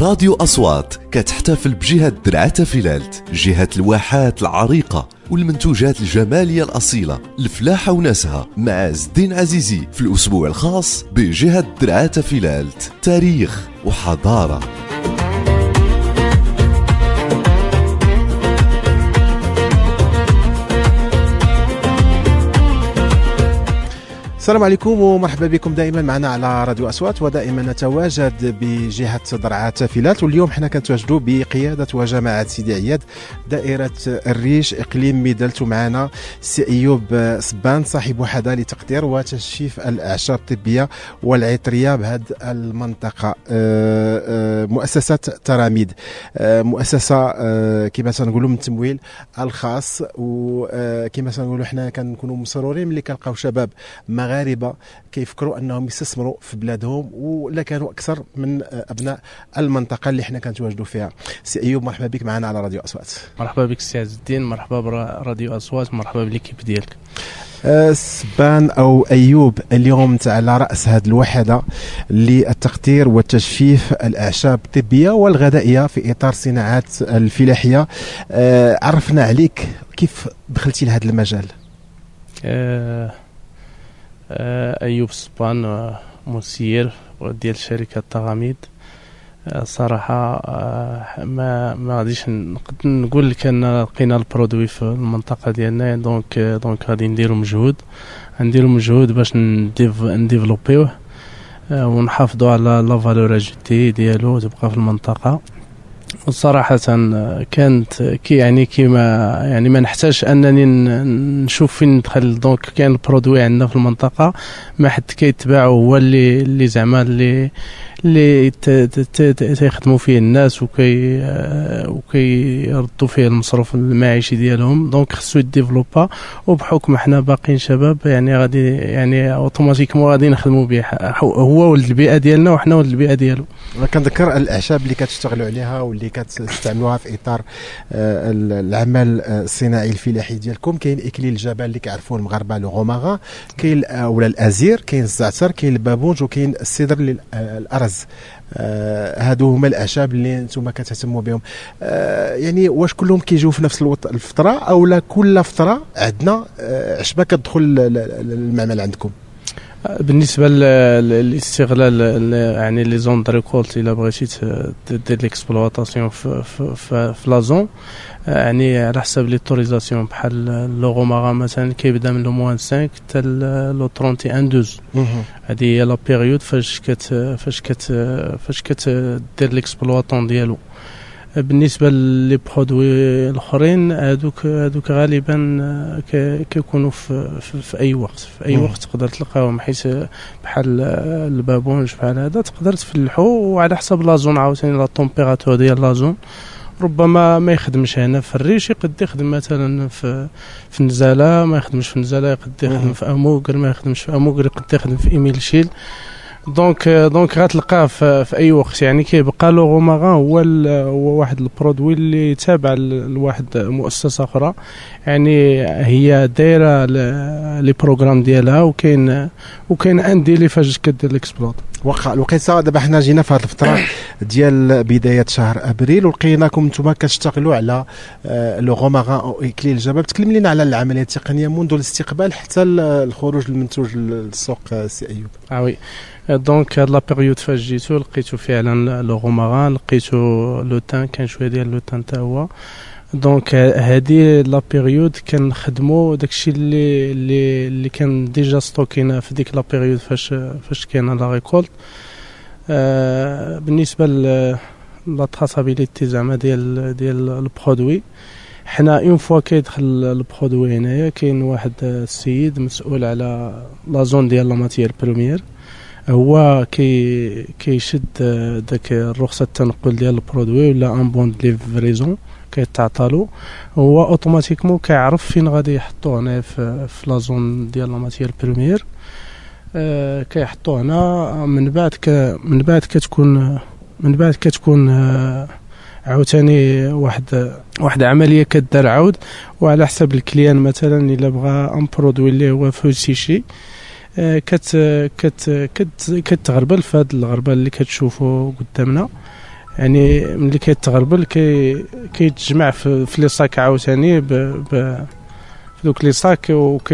راديو أصوات كتحتفل بجهة درعا فلالت، جهة الواحات العريقة والمنتوجات الجمالية الأصيلة، الفلاحة وناسها، مع عز الدين عزيزي في الأسبوع الخاص بجهة درعا فلالت، تاريخ وحضارة. السلام عليكم ومرحبا بكم دائما معنا على راديو أصوات، ودائما نتواجد بجهة درعا فلالت، واليوم حنا كنتواجدوا بقيادة وجماعة سيدي عياد دائرة الريش إقليم ميدلت، ومعنا سي أيوب صبان صاحب وحدة لتقدير وتجفيف الأعشاب الطبية والعطرية بهذه المنطقة. مؤسسة تراميد، مؤسسة كما تنقولوا من التمويل الخاص، وكما تنقولوا حنا كنكونوا مسرورين ملي كنلقاو شباب مغاربة كيفكروا انهم يستثمروا في بلادهم، ولا كانوا اكثر من ابناء المنطقه اللي حنا كنتواجدوا فيها. سي ايوب مرحبا بك معنا على راديو اصوات. مرحبا بك سي عز الدين، مرحبا براديو اصوات، مرحبا بالكيب ديالك. سبان او ايوب، اليوم انت على راس هذه الوحده للتقطير وتجفيف الاعشاب الطبيه والغذائيه في اطار صناعات الفلاحيه. عرفنا عليك، كيف دخلتي لهذا المجال؟ أيوب سبان، مسير ديال شركة تراميد. صراحة ما غاديش نقدر نقول لك ان لقينا البرودوي في المنطقة ديالنا، دونك غادي نديرو مجهود باش نديفلوبيوه ونحافظوا على لا فالور اجوتي ديالو تبقى في المنطقة. وصراحة كانت كيما ما نحتاج انني نشوف فين ندخل. دونك كاين البرودوي عندنا في المنطقة، ما حد كيتباع، هو اللي زعما اللي تيخدموا فيه الناس وكيردوا فيه المصروف المعيشي ديالهم. دونك خصو يديفلوبا، وبحكم حنا باقيين شباب غادي اوتوماتيكمون غادي نخدموا به. هو ولد البيئة ديالنا وحنا ولد البيئة ديالو. كنذكر الاعشاب اللي كتشتغلوا عليها واللي كتستعملوها في اطار العمل الصناعي الفلاحي ديالكم. كاين اكليل الجبل اللي كيعرفوه المغاربه لو غوماغا، كاين ولا الازير، كاين الزعتر، كاين البابونج، وكاين السدر الارز. هادو هما الاعشاب اللي نتوما كتهتموا بهم. يعني واش كلهم كيجيو في نفس الفتره، او لا كل فتره عندنا عشبه كتدخل المعمل عندكم؟ بالنسبه للاستغلال يعني لي زون دريكولت، الا بغيتي دير ليكسبلوطاسيون في لا زون، يعني على حسب ليتوريزاسيون بحال لو غوماغا مثلا كيبدا من لو موان 5 حتى لو 31 12. هذه هي لا بيريود فاش كتدير ليكسبلوطون ديالو. بالنسبه لي برودوي الاخرين هذوك غالبا كيكونوا في اي وقت، تقدر تلقاهم، حيت بحال البابونج بحال هذا تقدر تفلحو، وعلى حسب لا زون عاوتاني لا طومبيراتور ديال لا زون. ربما ما يخدمش هنا في الريش، يقد يخدم مثلا في النزاله، ما يخدمش في النزاله، يقد يخدم في اموغر، ما يخدمش في اموغر، يقد يخدم في ايميل شيل. دونك غتلقاه في اي وقت. يعني كيبقى لو غوماغا هو واحد البرودوي اللي تابع لواحد مؤسسه اخرى، يعني هي دايره لي بروغرام ديالها، وكاين عندي اللي فاش كدير ليكسبلوط. واخا الوقيته دابا حنا جينا في هذه الفتره ديال بدايه شهر ابريل، ولقيناكم نتوما كتشتغلوا على لو غوماغا او اكليل الجبل. تكلم لنا على العمليه التقنيه منذ الاستقبال حتى الخروج للمنتوج للسوق سي ايوب. وي، دونك هاد لا بيريود فاش جيتو لقيتو فعلا لو غوماغا، لقيتو لو تان، كان شويه ديال لو تان حتى هو. دونك هذه لا بيريود كنخدموا داكشي اللي كان ديجا ستوكينا في ديك لا بيريود فاش كاينه لا ريكولت. بالنسبه لا تراسابيليتي زعما ديال البرودوي، حنا اون فوا كيدخل البرودوي هنايا كاين واحد السيد مسؤول على لا زون ديال لا ماتيير بريمير، هو كيشد داك الرخصه التنقل ديال البرودوي ولا ان بون دو ليفريزون كيتعطالو، هو اوتوماتيكمون كيعرف فين غادي يحطوه هنا في لا زون ديال لا ماتيير بريمير. كيحطوه هنا، من بعد كتكون عاوتاني واحد عمليه كدار عاود، وعلى حسب الكليان مثلا الا بغى ان برودوي اللي هو فوسيشي كتغربل في هذه الغربه اللي كتشوفوا قدامنا. يعني ملي كيتغربل كيتجمع في لي صاك عاوتاني في دوك لي صاك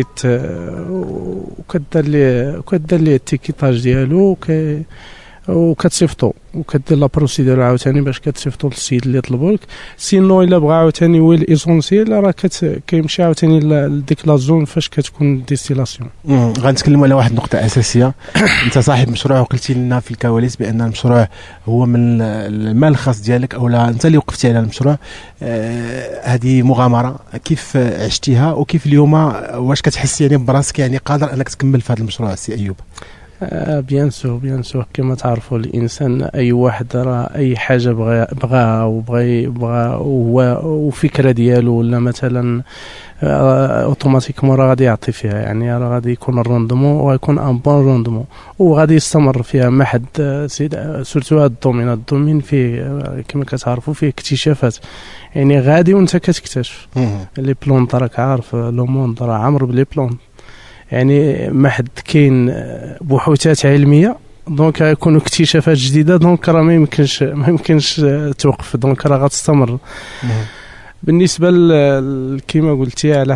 وكدار ليه التيكيتاج ديالو وكتصيفطو وكدير لا بروسيدور عاوتاني باش كتصيفطو للسيد اللي طلبوا لك. سينو الا بغى عاوتاني هو الايسونسيال راه كيمشي عاوتاني لديك لا زون فاش كتكون ديستيلاسيون. غنتكلموا على واحد النقطه اساسيه. انت صاحب مشروع وقلتي لنا في الكواليس بان المشروع هو من المال الخاص ديالك او لا انت اللي وقفتي على المشروع. هذه مغامره كيف عشتيها وكيف اليوم واش كتحس يعني براسك يعني قادر انك تكمل في هذا المشروع سي ايوب؟ بيان سور كما تعرفوا الانسان اي واحد راه اي حاجه بغاها وبغى وفكره ديالو ولا مثلا اوتوماتيكمون راه غادي يعطي فيها، يعني راه غادي يكون الروندمون ويكون ان بون روندمون وغادي يستمر فيها. ما حد سورتو هذا الدومين فيه كما كتعرفوا فيه اكتشافات، يعني غادي وانت كتكتشف لي بلون راك عارف لو موند راه عامر بلي بلون، يعني ما حد كاين بحوثات علميه دونك غيكونوا اكتشافات جديده دونك راه ما يمكنش توقف، دونك راه غتستمر. بالنسبه كما قلتي على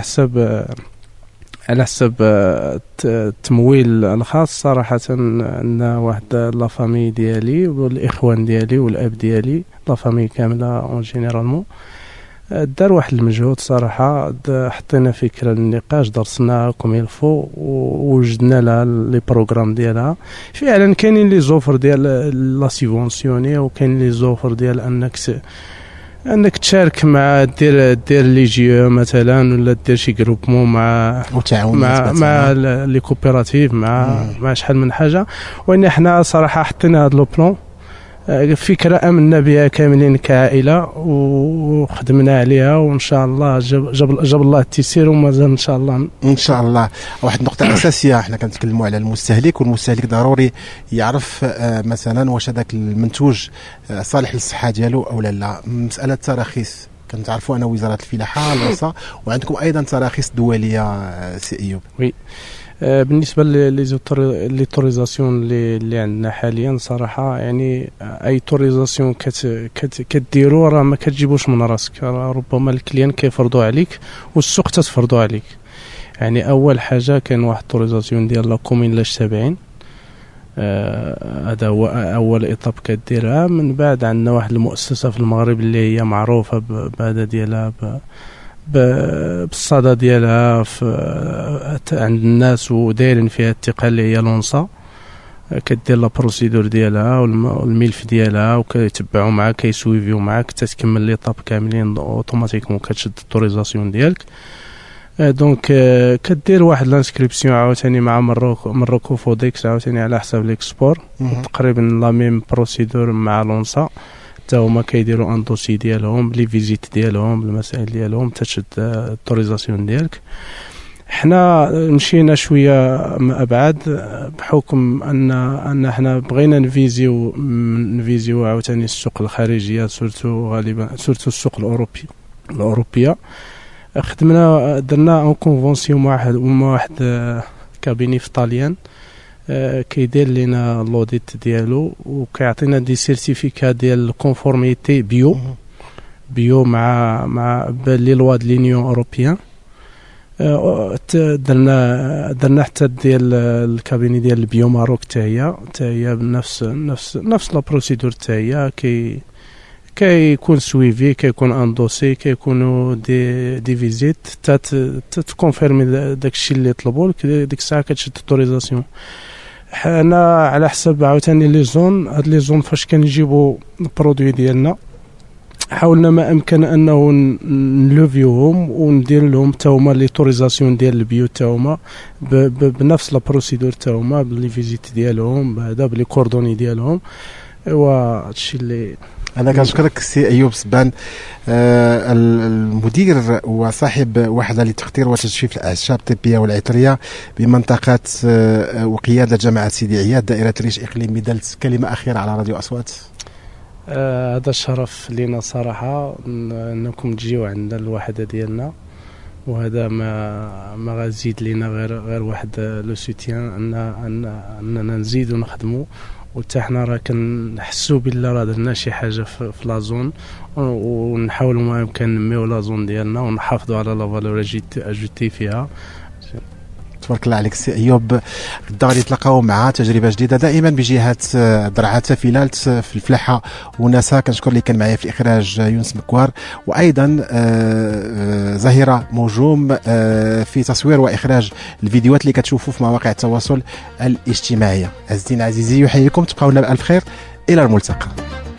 حسب التمويل الخاص صراحه عندنا واحد لا فامي ديالي والاخوان ديالي والاب ديالي لا فامي كامله اون جينيرالمون دار واحد المجهود صراحه. حطينا فكره للنقاش درسناها كوم يلفو ووجدنا لها لي بروغرام ديالها. فعلا كاينين لي زوفر ديال لا سيفونسيوني وكاين لي زوفر ديال انك تشارك مع دير لي جي مثلا ولا دير شي جروبمون مع لي كوبيراتيف مع شحال من حاجه. وان احنا صراحه حطينا هذا لو بلون فكرة آمنا بها كاملين كعائلة وخدمنا عليها وإن شاء الله جاب الله التيسير ومازال إن شاء الله. واحد نقطة أساسية احنا كنتكلموا على المستهلك، والمستهلك ضروري يعرف مثلا واش هذاك المنتوج صالح للصحة ديالو أو لا. مسألة تراخيص كنتعرفوا أنا وزارة الفلاحة الوصا وعندكم أيضا تراخيص دولية سي أيوب. وي بالنسبه للتوريزاسيون اللي عندنا حاليا صراحه يعني اي توريزاسيون كديروا راه ما كتجيبوش من راسك، ربما الكليان كيفرضوا عليك والسوق تتفرضوا عليك. يعني اول حاجه كان واحد توريزاسيون ديال لا كومين لاش تابعين، هذا هو اول ايطاب كديرها. من بعد عندنا واحد المؤسسه في المغرب اللي هي معروفه بهذا ديالها بالصدى ديالها عند الناس ودايرين فيها الثقه اللي هي لونسا، كدير لا بروسيدور ديالها والملف ديالها وكيتبعوا معاك كيسويفيو معاك حتى تكمل لي طاب كاملين اوتوماتيكمون كتشد التوريزاسيون ديالك. دونك كدير واحد لانسكريبسيون عاوتاني مع مروكو فوديكس عاوتاني على حساب ليكسبور تقريبا لا ميم بروسيدور مع لونسا، حتى هما كيديروا ان دوسي ديالهم لي فيزيت ديالهم المسائل ديالهم تشد التوريزاسيون ديالك. حنا مشينا شويه ابعد بحكم ان حنا بغينا نفيزيو عاوتاني السوق الخارجيه سورتو غالبا سورتو السوق الاوروبيه. خدمنا درنا ان كونفونسيون مع واحد كابيني في طاليان كيدير لنا لوديت ديالو وكيعطينا دي سيرتيفيكا ديال الكونفورميتي بيو مع لي لوا د لونيون اوروبيان. درنا حتى ديال الكابيني ديال البيو ماروك حتى هي نفس لا بروسيدور حتى هي كيكون سويفي كيكون ان دوسي كيكونوا دي فيزيت تكونفيرمي داكشي اللي طلبوا لك ديك الساعه كتشد التوريزاسيون. حنا على حسب عاوتاني لي زون هاد لي زون فاش كنجيبوا البرودوي ديالنا حاولنا ما امكن انه نلوفيوهم وندير لهم حتى هما لي توريزاسيون ديال البيو حتى هما بنفس لا بروسيدور حتى هما بلي فيزيت ديالهم بهذا بلي كوردوني ديالهم. ايوا هادشي اللي أنا كنشكرك سي أيوب سبان المدير وصاحب وحدة لتخطير وتجفيف الأعشاب الطبية والعطرية بمنطقة وقيادة جامعة سيدي عياد دائرة ريش إقليم ميدلت. كلمة أخيرة على راديو أصوات. هذا شرف لينا صراحة أنكم تجيو عندنا الوحدة ديالنا، وهذا ما غازيد لينا غير واحد لو سوتيان أننا نزيدو نخدمو وحتى حنا راه كنحسوا بلا راه درنا شي حاجه في لازون، ونحاولوا ما يمكن نميو لازون ديالنا ونحافظوا على لا فالور اجوتي فيها. تبارك الله عليك سي ايوب. غدا غادي نتلاقاو مع تجربه جديده دائما بجهه درعا فيلالت في الفلاحه وناسها. كنشكر اللي كان معايا في الاخراج يونس مكوار، وايضا زهيره موجوم في تصوير واخراج الفيديوهات اللي كتشوفوا في مواقع التواصل الاجتماعي. عزيزتي عزيزي يحييكم، تبقاو لنا بالف خير، الى الملتقى.